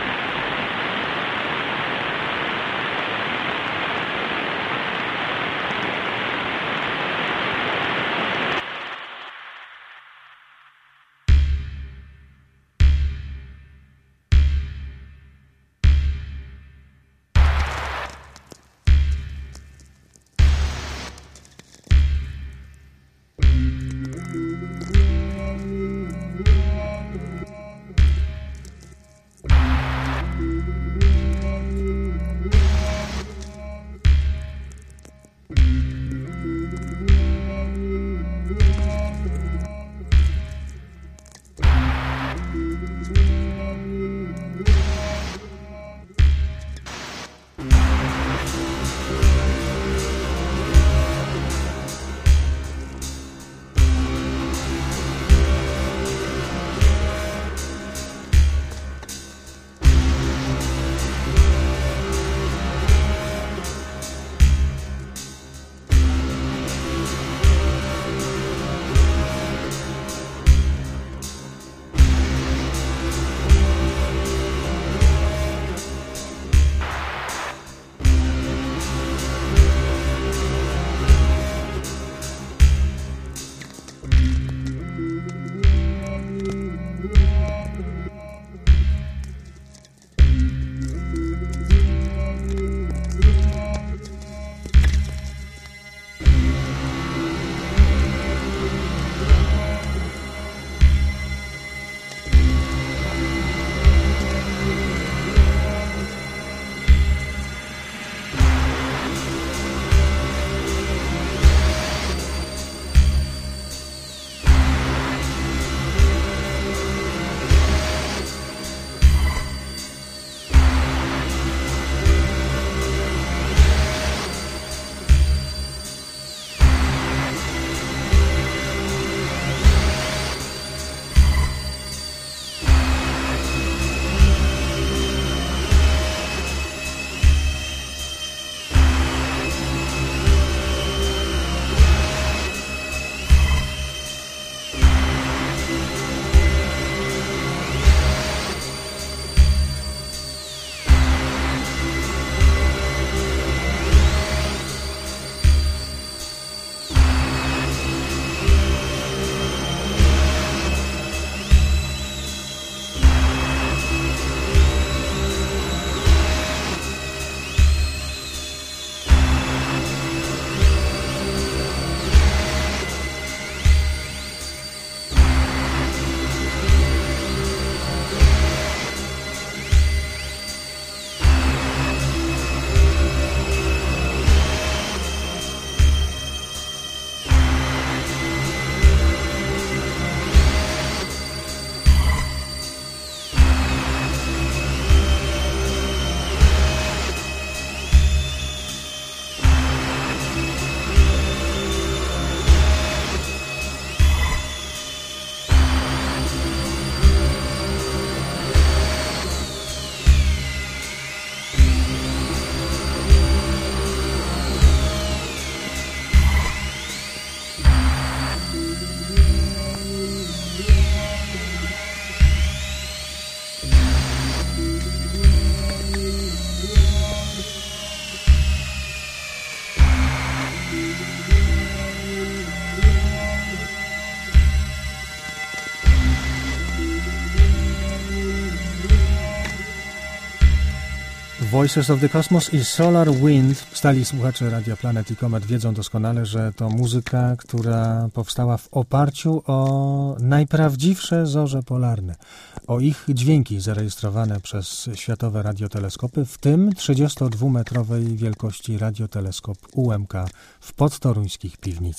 Voices of the Cosmos i Solar Wind. Stali słuchacze Radia Planet i Komet wiedzą doskonale, że to muzyka, która powstała w oparciu o najprawdziwsze zorze polarne, o ich dźwięki zarejestrowane przez światowe radioteleskopy, w tym trzydziestodwumetrowej wielkości radioteleskop U M K w podtoruńskich piwnicach.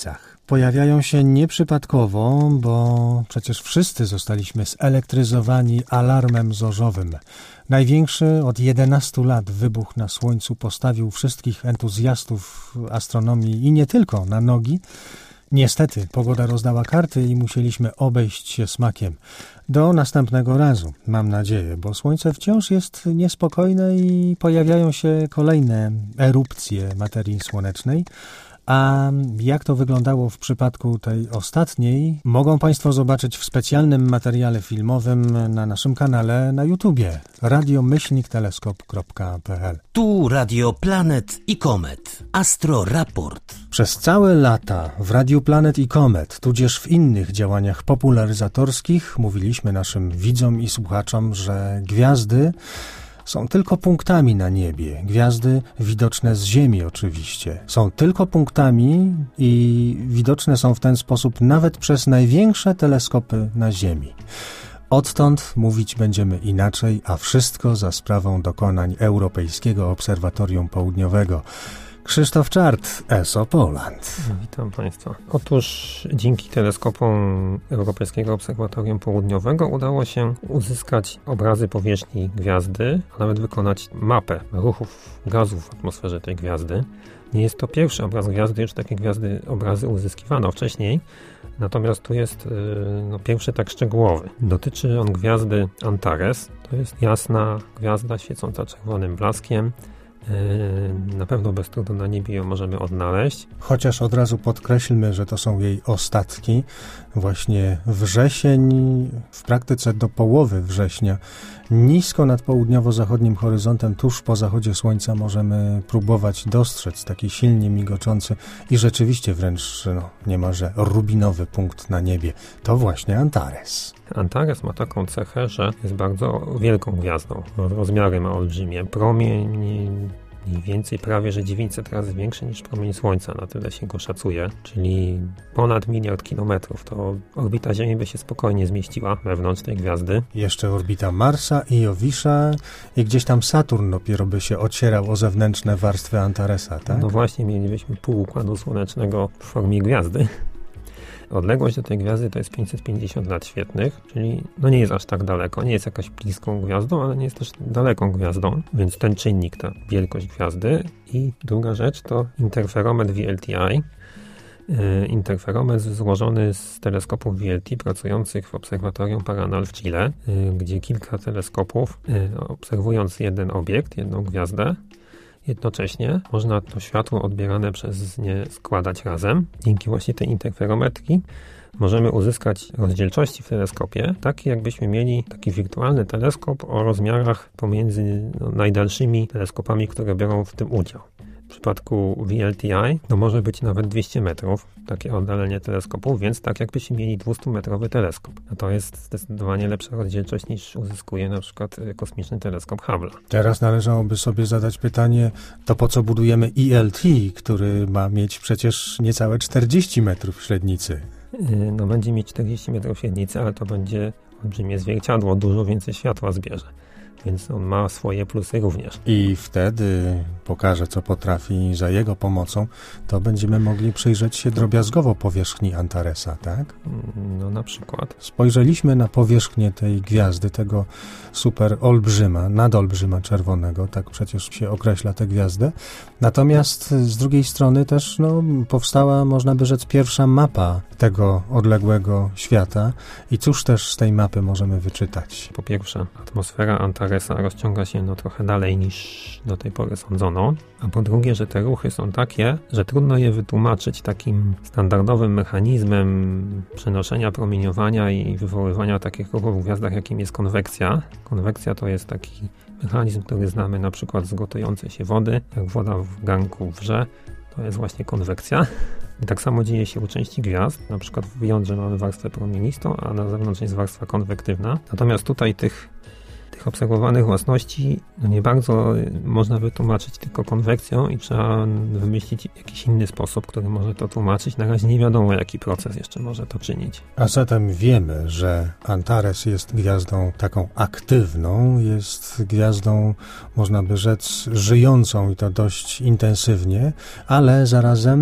pojawiają się nieprzypadkowo, bo przecież wszyscy zostaliśmy zelektryzowani alarmem zorzowym. Największy od jedenastu lat wybuch na Słońcu postawił wszystkich entuzjastów astronomii i nie tylko na nogi. Niestety, pogoda rozdała karty i musieliśmy obejść się smakiem. Do następnego razu, mam nadzieję, bo Słońce wciąż jest niespokojne i pojawiają się kolejne erupcje materii słonecznej. A jak to wyglądało w przypadku tej ostatniej, mogą Państwo zobaczyć w specjalnym materiale filmowym na naszym kanale na YouTubie radio myślnik teleskop kropka p l. Tu Radio Planet i Komet. Astro Raport. Przez całe lata w Radiu Planet i Komet, tudzież w innych działaniach popularyzatorskich mówiliśmy naszym widzom i słuchaczom, że gwiazdy są tylko punktami na niebie. Gwiazdy widoczne z Ziemi oczywiście. Są tylko punktami i widoczne są w ten sposób nawet przez największe teleskopy na Ziemi. Odtąd mówić będziemy inaczej, a wszystko za sprawą dokonań Europejskiego Obserwatorium Południowego. Krzysztof Czart, S O Poland. Witam Państwa. Otóż dzięki teleskopom Europejskiego Obserwatorium Południowego udało się uzyskać obrazy powierzchni gwiazdy, a nawet wykonać mapę ruchów gazów w atmosferze tej gwiazdy. Nie jest to pierwszy obraz gwiazdy, już takie gwiazdy, obrazy uzyskiwano wcześniej, natomiast tu jest no, pierwszy tak szczegółowy. Dotyczy on gwiazdy Antares. To jest jasna gwiazda świecąca czerwonym blaskiem. Na pewno bez trudu na niebie ją możemy odnaleźć. Chociaż od razu podkreślmy, że to są jej ostatki. Właśnie wrzesień, w praktyce do połowy września, nisko nad południowo-zachodnim horyzontem, tuż po zachodzie słońca możemy próbować dostrzec taki silnie migoczący i rzeczywiście wręcz no, niemalże rubinowy punkt na niebie. To właśnie Antares. Antares ma taką cechę, że jest bardzo wielką gwiazdą. Rozmiary ma olbrzymie. Promień mniej więcej prawie, że dziewięćset razy większy niż promień Słońca. Na tyle się go szacuje. Czyli ponad miliard kilometrów. To orbita Ziemi by się spokojnie zmieściła wewnątrz tej gwiazdy. Jeszcze orbita Marsa i Jowisza i gdzieś tam Saturn dopiero by się ocierał o zewnętrzne warstwy Antaresa, tak? No właśnie, mielibyśmy pół układu słonecznego w formie gwiazdy. Odległość do tej gwiazdy to jest pięćset pięćdziesiąt lat świetlnych, czyli no nie jest aż tak daleko, nie jest jakaś bliską gwiazdą, ale nie jest też daleką gwiazdą, więc ten czynnik, ta wielkość gwiazdy. I druga rzecz to interferometr V L T I. Interferometr złożony z teleskopów V L T pracujących w Obserwatorium Paranal w Chile, gdzie kilka teleskopów, obserwując jeden obiekt, jedną gwiazdę, jednocześnie można to światło odbierane przez nie składać razem. Dzięki właśnie tej interferometrii możemy uzyskać rozdzielczości w teleskopie, takie jakbyśmy mieli taki wirtualny teleskop o rozmiarach pomiędzy no, najdalszymi teleskopami, które biorą w tym udział. W przypadku V L T I to może być nawet dwieście metrów, takie oddalenie teleskopu, więc tak jakbyśmy mieli dwiestumetrowy teleskop. A to jest zdecydowanie lepsza rozdzielczość niż uzyskuje na przykład kosmiczny teleskop Hubble'a. Teraz należałoby sobie zadać pytanie, to po co budujemy E L T, który ma mieć przecież niecałe czterdzieści metrów średnicy? No będzie mieć czterdzieści metrów średnicy, ale to będzie olbrzymie zwierciadło, dużo więcej światła zbierze. Więc on ma swoje plusy również. I wtedy pokaże, co potrafi. Za jego pomocą to będziemy mogli przyjrzeć się drobiazgowo powierzchni Antaresa, tak? No na przykład. Spojrzeliśmy na powierzchnię tej gwiazdy, tego super olbrzyma, nadolbrzyma czerwonego, tak przecież się określa tę gwiazdę. Natomiast z drugiej strony też no, powstała, można by rzec, pierwsza mapa tego odległego świata. I cóż też z tej mapy możemy wyczytać? Po pierwsze, atmosfera Antaresa rozciąga się no trochę dalej niż do tej pory sądzono, a po drugie, że te ruchy są takie, że trudno je wytłumaczyć takim standardowym mechanizmem przenoszenia promieniowania i wywoływania takich ruchów w gwiazdach, jakim jest konwekcja. Konwekcja to jest taki mechanizm, który znamy na przykład z gotującej się wody, jak woda w garnku wrze, to jest właśnie konwekcja. I tak samo dzieje się u części gwiazd, na przykład w jądrze mamy warstwę promienistą, a na zewnątrz jest warstwa konwektywna. Natomiast tutaj tych Tych obserwowanych własności no nie bardzo można wytłumaczyć tylko konwekcją i trzeba wymyślić jakiś inny sposób, który może to tłumaczyć. Na razie nie wiadomo, jaki proces jeszcze może to czynić. A zatem wiemy, że Antares jest gwiazdą taką aktywną, jest gwiazdą, można by rzec, żyjącą i to dość intensywnie, ale zarazem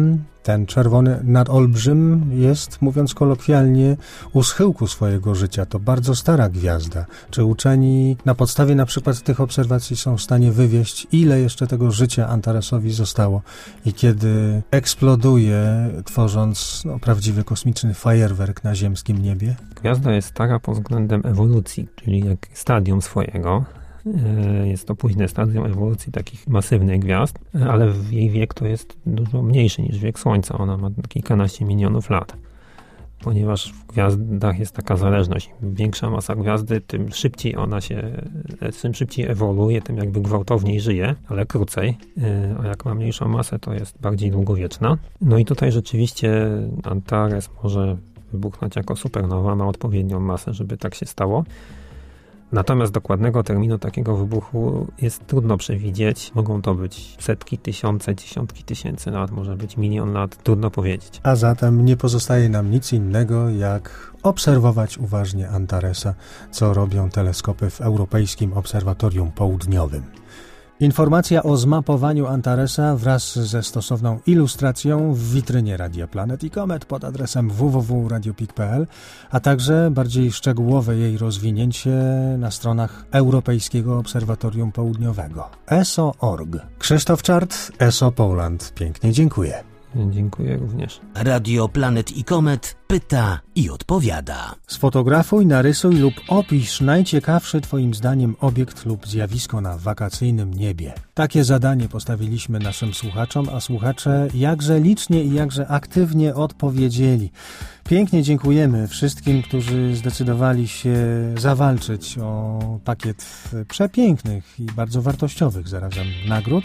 Ten czerwony nadolbrzym jest, mówiąc kolokwialnie, u schyłku swojego życia. To bardzo stara gwiazda. Czy uczeni na podstawie na przykład tych obserwacji są w stanie wywieść, ile jeszcze tego życia Antaresowi zostało i kiedy eksploduje, tworząc no, prawdziwy kosmiczny fajerwerk na ziemskim niebie? Gwiazda jest stara pod względem ewolucji, czyli jak stadium swojego. Jest to późne stadium ewolucji takich masywnych gwiazd, ale jej wiek to jest dużo mniejszy niż wiek Słońca. Ona ma kilkanaście milionów lat. Ponieważ w gwiazdach jest taka zależność. Im większa masa gwiazdy, tym szybciej ona się, tym szybciej ewoluuje, tym jakby gwałtowniej żyje, ale krócej. A jak ma mniejszą masę, to jest bardziej długowieczna. No i tutaj rzeczywiście Antares może wybuchnąć jako supernowa, ma odpowiednią masę, żeby tak się stało. Natomiast dokładnego terminu takiego wybuchu jest trudno przewidzieć. Mogą to być setki, tysiące, dziesiątki tysięcy lat, może być milion lat, trudno powiedzieć. A zatem nie pozostaje nam nic innego, jak obserwować uważnie Antaresa, co robią teleskopy w Europejskim Obserwatorium Południowym. Informacja o zmapowaniu Antaresa wraz ze stosowną ilustracją w witrynie Radia Planet i Comet pod adresem w w w kropka radiopik kropka p l, a także bardziej szczegółowe jej rozwinięcie na stronach Europejskiego Obserwatorium Południowego. E S O kropka org. Krzysztof Czart, E S O Poland. Pięknie dziękuję. Dziękuję również. Radio Planet i Comet pyta i odpowiada. Sfotografuj, narysuj lub opisz najciekawszy Twoim zdaniem obiekt lub zjawisko na wakacyjnym niebie. Takie zadanie postawiliśmy naszym słuchaczom, a słuchacze jakże licznie i jakże aktywnie odpowiedzieli. Pięknie dziękujemy wszystkim, którzy zdecydowali się zawalczyć o pakiet przepięknych i bardzo wartościowych zarazem nagród.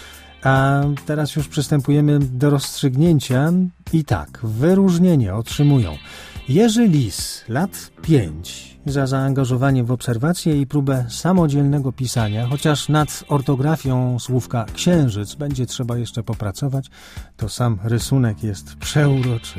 A teraz już przystępujemy do rozstrzygnięcia i tak, wyróżnienie otrzymują Jerzy Lis, lat pięć, za zaangażowanie w obserwacje i próbę samodzielnego pisania, chociaż nad ortografią słówka księżyc będzie trzeba jeszcze popracować, to sam rysunek jest przeuroczy.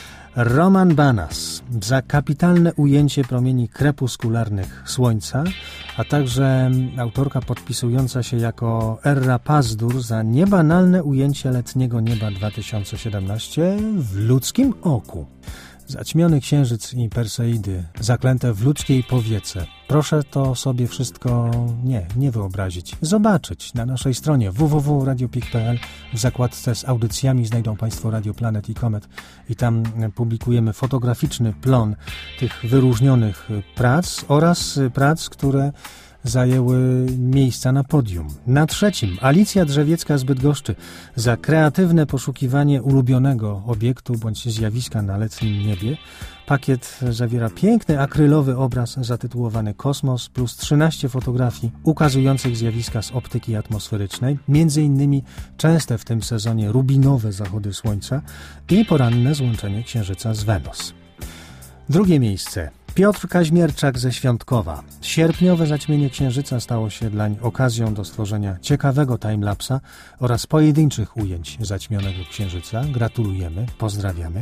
Roman Banas za kapitalne ujęcie promieni krepuskularnych Słońca, a także autorka podpisująca się jako Erra Pazdur za niebanalne ujęcie letniego nieba dwa tysiące siedemnaście w ludzkim oku. Zaćmiony księżyc i Perseidy, zaklęte w ludzkiej powiece. Proszę to sobie wszystko nie, nie wyobrazić. Zobaczyć na naszej stronie w w w kropka radiopik kropka p l. W zakładce z audycjami znajdą Państwo Radio Planet i Comet i tam publikujemy fotograficzny plon tych wyróżnionych prac oraz prac, które zajęły miejsca na podium. Na trzecim Alicja Drzewiecka z Bydgoszczy za kreatywne poszukiwanie ulubionego obiektu bądź zjawiska na letnim niebie. Pakiet zawiera piękny akrylowy obraz zatytułowany Kosmos plus trzynaście fotografii ukazujących zjawiska z optyki atmosferycznej, między innymi częste w tym sezonie rubinowe zachody słońca i poranne złączenie Księżyca z Wenus. Drugie miejsce. Piotr Kaźmierczak ze Świątkowa. Sierpniowe zaćmienie Księżyca stało się dlań okazją do stworzenia ciekawego timelapsa oraz pojedynczych ujęć zaćmionego Księżyca. Gratulujemy, pozdrawiamy.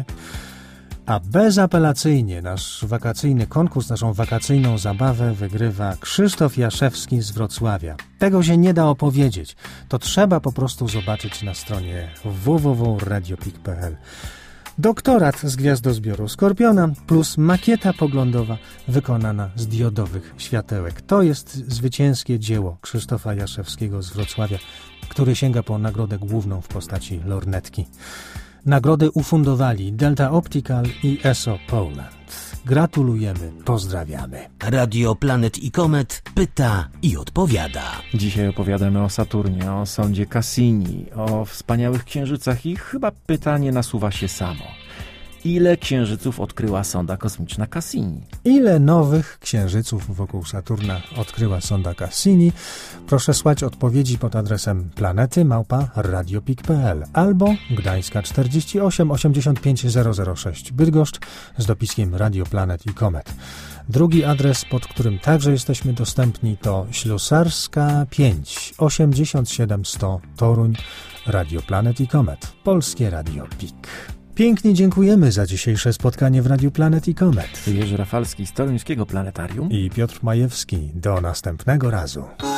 A bezapelacyjnie nasz wakacyjny konkurs, naszą wakacyjną zabawę wygrywa Krzysztof Jaszewski z Wrocławia. Tego się nie da opowiedzieć. To trzeba po prostu zobaczyć na stronie w w w kropka radiopik kropka p l. Doktorat z gwiazdozbioru Skorpiona plus makieta poglądowa wykonana z diodowych światełek. To jest zwycięskie dzieło Krzysztofa Jaszewskiego z Wrocławia, który sięga po nagrodę główną w postaci lornetki. Nagrody ufundowali Delta Optical i E S O Poland. Gratulujemy, pozdrawiamy. Radio Planet i Comet pyta i odpowiada. Dzisiaj opowiadamy o Saturnie, o sondzie Cassini, o wspaniałych księżycach i chyba pytanie nasuwa się samo. Ile księżyców odkryła sonda kosmiczna Cassini? Ile nowych księżyców wokół Saturna odkryła sonda Cassini? Proszę słać odpowiedzi pod adresem planety małpa radiopik kropka p l albo Gdańska czterdzieści osiem osiemdziesiąt pięć zero zero sześć Bydgoszcz z dopiskiem Radio Planet i Comet. Drugi adres, pod którym także jesteśmy dostępni, to Ślusarska pięć osiemdziesiąt siedem sto Toruń, Radio Planet i Comet, Polskie Radio P I K. Pięknie dziękujemy za dzisiejsze spotkanie w Radiu Planet i Comet. Jerzy Rafalski z Toruńskiego Planetarium i Piotr Majewski. Do następnego razu.